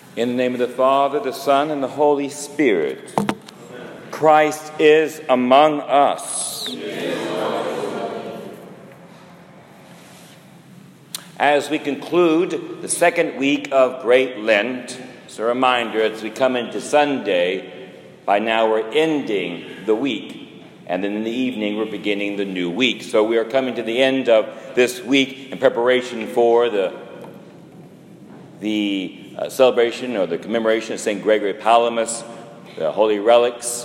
In the name of the Father, the Son, and the Holy Spirit. Amen. Christ is among us. As we conclude the second week of Great Lent, it's a reminder as we come into Sunday, by now we're ending the week. And then in the evening, we're beginning the new week. So we are coming to the end of this week in preparation for the celebration or the commemoration of St. Gregory Palamas, the holy relics,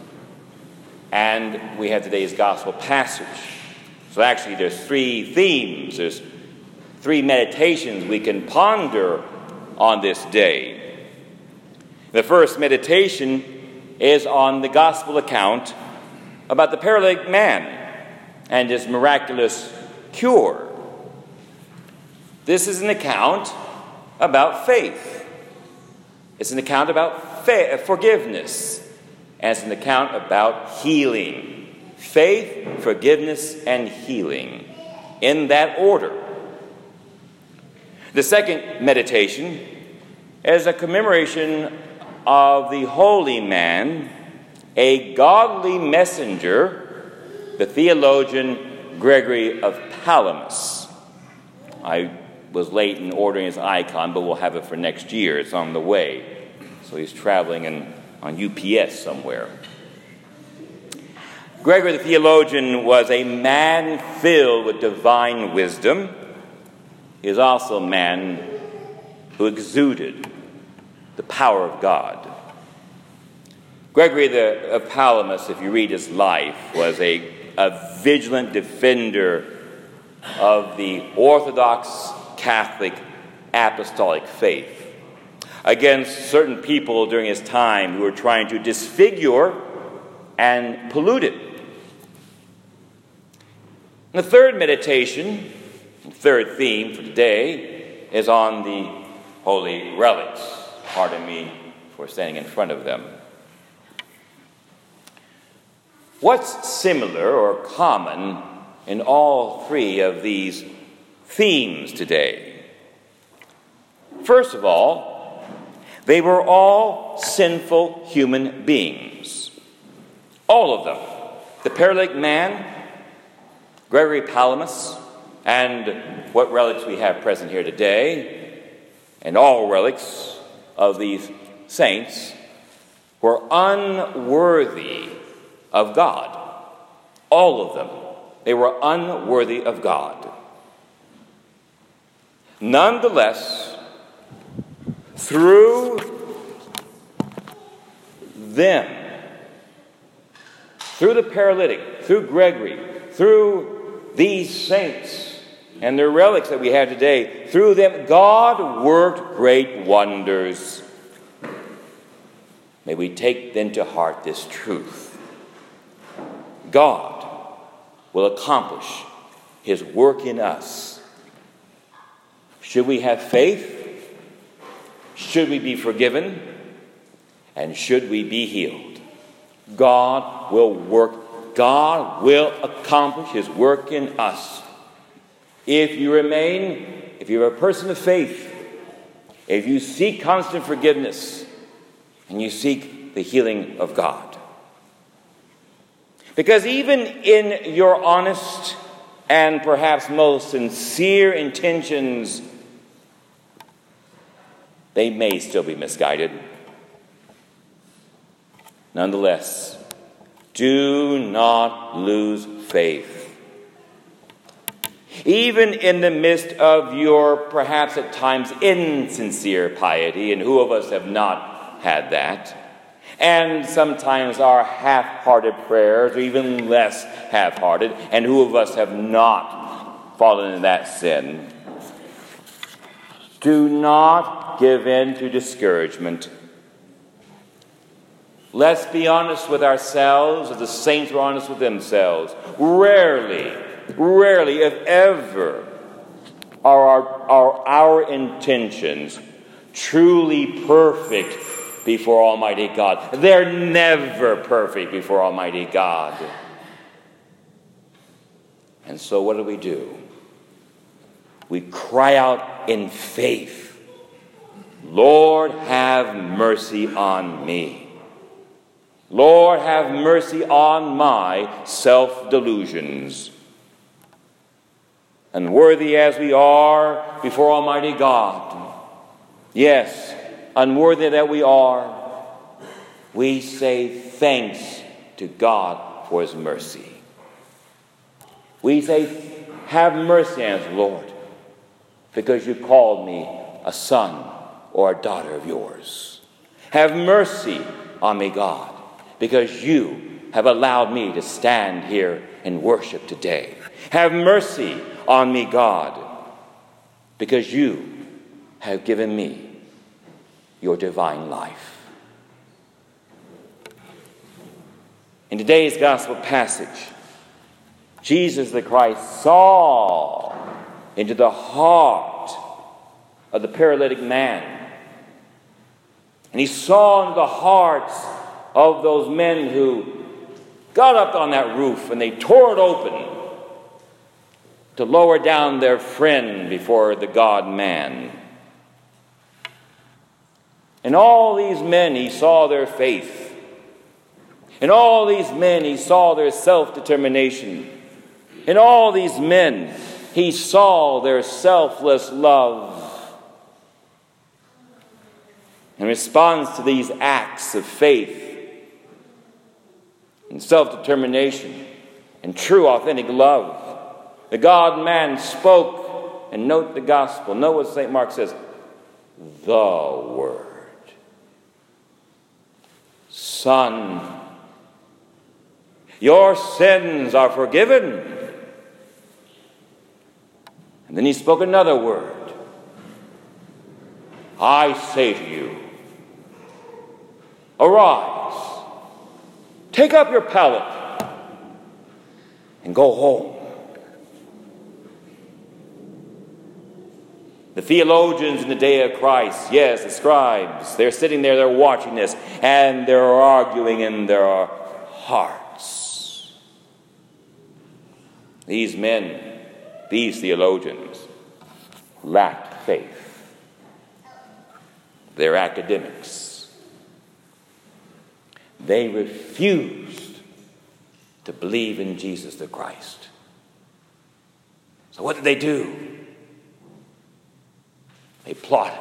and we have today's gospel passage. So actually there's three themes, there's three meditations we can ponder on this day. The first meditation is on the gospel account about the paralytic man and his miraculous cure. This is an account about faith. It's an account about forgiveness. And it's an account about healing. Faith, forgiveness, and healing. In that order. The second meditation is a commemoration of the holy man, a godly messenger, the theologian Gregory of Palamas. I was late in ordering his icon, but we'll have it for next year. It's on the way. So he's traveling on UPS somewhere. Gregory the theologian was a man filled with divine wisdom. He is also a man who exuded the power of God. Gregory of Palamas, if you read his life, was a vigilant defender of the Orthodox Catholic apostolic faith against certain people during his time who were trying to disfigure and pollute it. The third meditation, the third theme for today, is on the holy relics. Pardon me for standing in front of them. What's similar or common in all three of these themes today? First of all, they were all sinful human beings. All of them. The paralytic man, Gregory Palamas, and what relics we have present here today, and all relics of these saints, were unworthy of God. All of them. They were unworthy of God. Nonetheless, through them, through the paralytic, through Gregory, through these saints and their relics that we have today, through them, God worked great wonders. May we take then to heart this truth. God will accomplish his work in us. Should we have faith? Should we be forgiven? And should we be healed? God will work. God will accomplish his work in us. If you remain, if you're a person of faith, if you seek constant forgiveness, and you seek the healing of God. Because even in your honest and perhaps most sincere intentions, they may still be misguided. Nonetheless, do not lose faith. Even in the midst of your perhaps at times insincere piety, and who of us have not had that, and sometimes our half-hearted prayers, or even less half-hearted, and who of us have not fallen in that sin, do not give in to discouragement. Let's be honest with ourselves as the saints were honest with themselves. Rarely, if ever, are our intentions truly perfect before Almighty God. They're never perfect before Almighty God. And so what do? We cry out in faith, Lord, have mercy on me. Lord, have mercy on my self-delusions. Unworthy as we are before Almighty God, yes, unworthy that we are, we say thanks to God for his mercy. We say, have mercy on us, Lord, because you called me a son or a daughter of yours. Have mercy on me, God, because you have allowed me to stand here and worship today. Have mercy on me, God, because you have given me your divine life. In today's gospel passage, Jesus the Christ saw into the heart of the paralytic man. And he saw into the hearts of those men who got up on that roof and they tore it open to lower down their friend before the God-man. In all these men he saw their faith. In all these men he saw their self-determination. In all these men he saw their selfless love. In response to these acts of faith and self-determination and true authentic love, the God-man spoke, and note the gospel. Note what St. Mark says, the Word. Son, your sins are forgiven. And then he spoke another word. I say to you, arise, take up your pallet, and go home. The theologians in the day of Christ, yes, the scribes, they're sitting there, they're watching this, and they're arguing in their hearts. These men, these theologians, lacked faith. They're academics. They refused to believe in Jesus the Christ. So what did they do? They plotted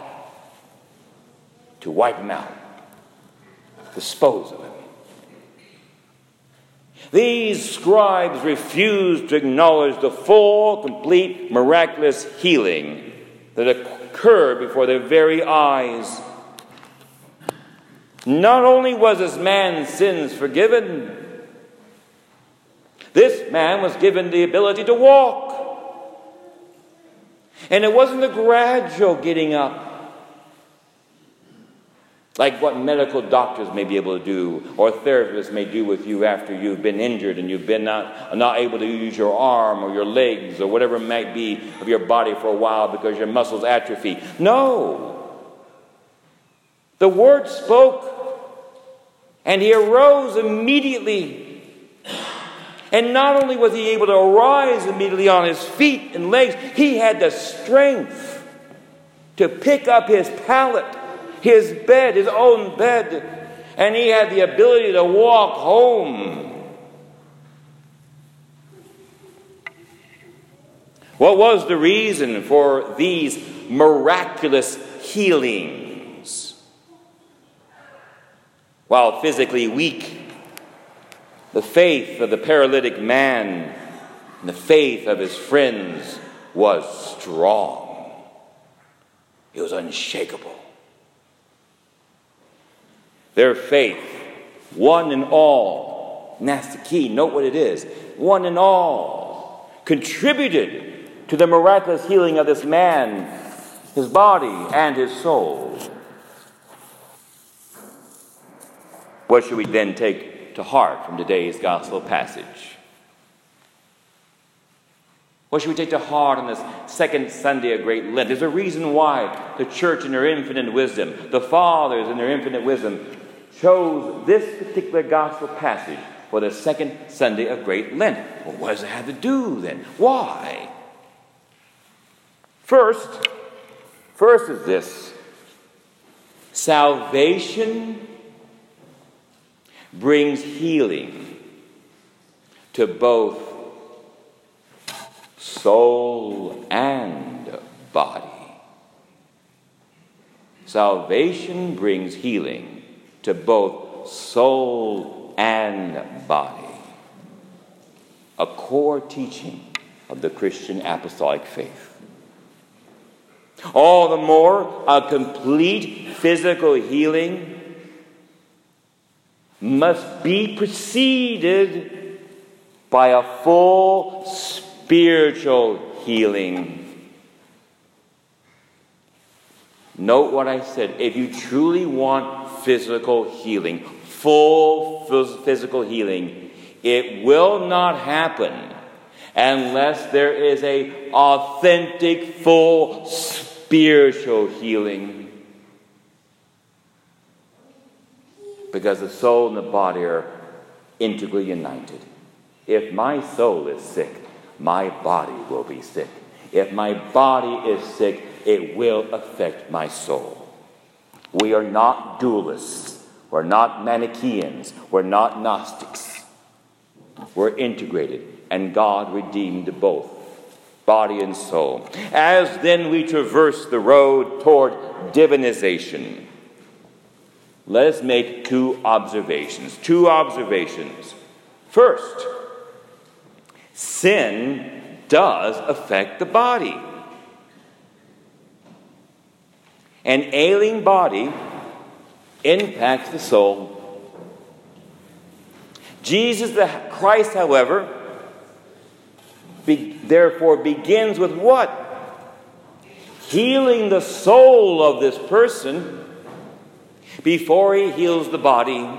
to wipe him out, dispose of him. These scribes refused to acknowledge the full, complete, miraculous healing that occurred before their very eyes. Not only was this man's sins forgiven, this man was given the ability to walk. And it wasn't a gradual getting up, like what medical doctors may be able to do, or therapists may do with you after you've been injured and you've been not able to use your arm or your legs or whatever it might be of your body for a while because your muscles atrophy. No. The Word spoke, and he arose immediately. And not only was he able to arise immediately on his feet and legs, he had the strength to pick up his pallet, his bed, his own bed, and he had the ability to walk home. What was the reason for these miraculous healings? While physically weak, the faith of the paralytic man and the faith of his friends was strong. It was unshakable. Their faith, one and all, and that's the key, note what it is, one and all, contributed to the miraculous healing of this man, his body and his soul. What should we then take to heart from today's gospel passage? What should we take to heart on this second Sunday of Great Lent? There's a reason why the church in their infinite wisdom, the fathers in their infinite wisdom, chose this particular gospel passage for the second Sunday of Great Lent. Well, what does it have to do then? Why? First is this. Salvation brings healing to both soul and body. Salvation brings healing to both soul and body. A core teaching of the Christian apostolic faith. All the more, a complete physical healing must be preceded by a full spiritual healing. Note what I said. If you truly want physical healing, full physical healing, it will not happen unless there is an authentic, full spiritual healing. Because the soul and the body are integrally united. If my soul is sick, my body will be sick. If my body is sick, it will affect my soul. We are not dualists. We're not Manichaeans. We're not Gnostics. We're integrated, and God redeemed both, body and soul. As then we traverse the road toward divinization, let us make two observations. First, sin does affect the body. An ailing body impacts the soul. Jesus the Christ, however, therefore begins with what? Healing the soul of this person before he heals the body.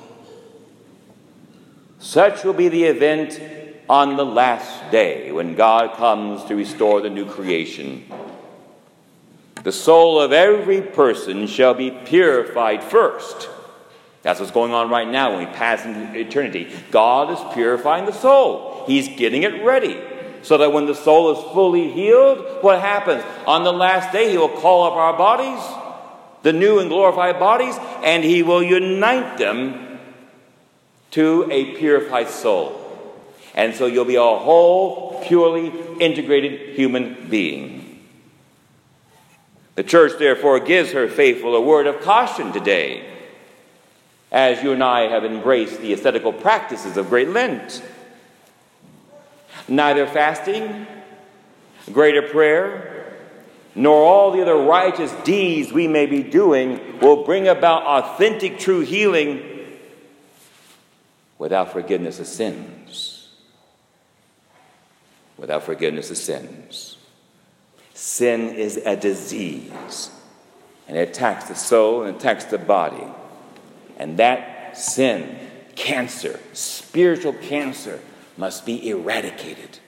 Such will be the event on the last day when God comes to restore the new creation. The soul of every person shall be purified first. That's what's going on right now when we pass into eternity. God is purifying the soul. He's getting it ready. So that when the soul is fully healed, what happens? On the last day, he will call up our bodies, the new and glorified bodies, and he will unite them to a purified soul. And so you'll be a whole, purely integrated human being. The church, therefore, gives her faithful a word of caution today, as you and I have embraced the ascetical practices of Great Lent. Neither fasting, greater prayer, nor all the other righteous deeds we may be doing will bring about authentic true healing without forgiveness of sins. Without forgiveness of sins. Sin is a disease, and it attacks the soul and attacks the body. And that sin, cancer, spiritual cancer, must be eradicated.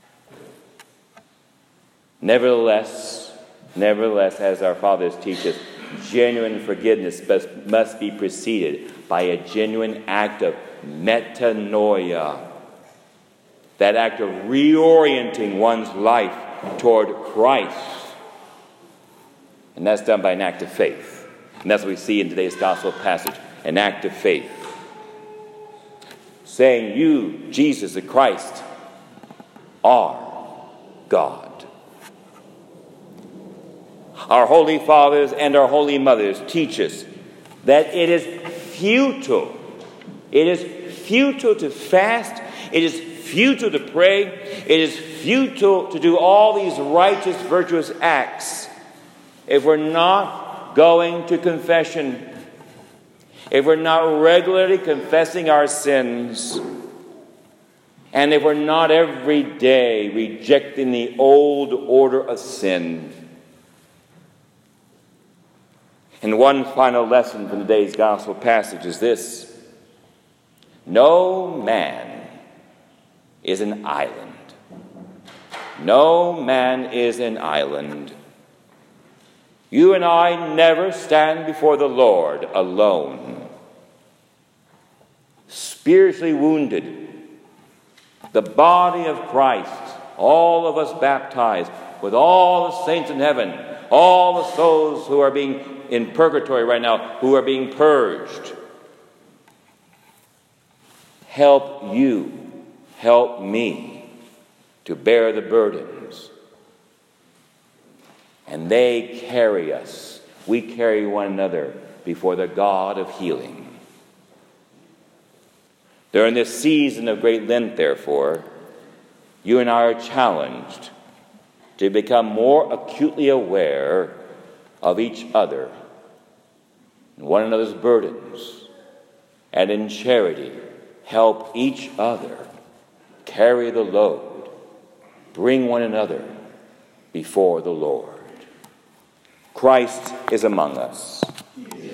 Nevertheless, as our fathers teach us, genuine forgiveness must be preceded by a genuine act of metanoia. That act of reorienting one's life toward Christ. And that's done by an act of faith. And that's what we see in today's gospel passage, an act of faith. Saying, you, Jesus the Christ, are God. Our holy fathers and our holy mothers teach us that it is futile. It is futile to fast. It is futile to pray. It is futile to do all these righteous, virtuous acts if we're not going to confession, if we're not regularly confessing our sins, and if we're not every day rejecting the old order of sin. And one final lesson from today's gospel passage is this: no man is an island. No man is an island. You and I never stand before the Lord alone. Spiritually wounded, the body of Christ, all of us baptized, with all the saints in heaven, all the souls who are being in purgatory right now who are being purged. Help you, help me to bear the burdens. And they carry us. We carry one another before the God of healing. During this season of Great Lent, therefore, you and I are challenged to become more acutely aware of each other and one another's burdens, and in charity help each other carry the load, bring one another before the Lord. Christ is among us.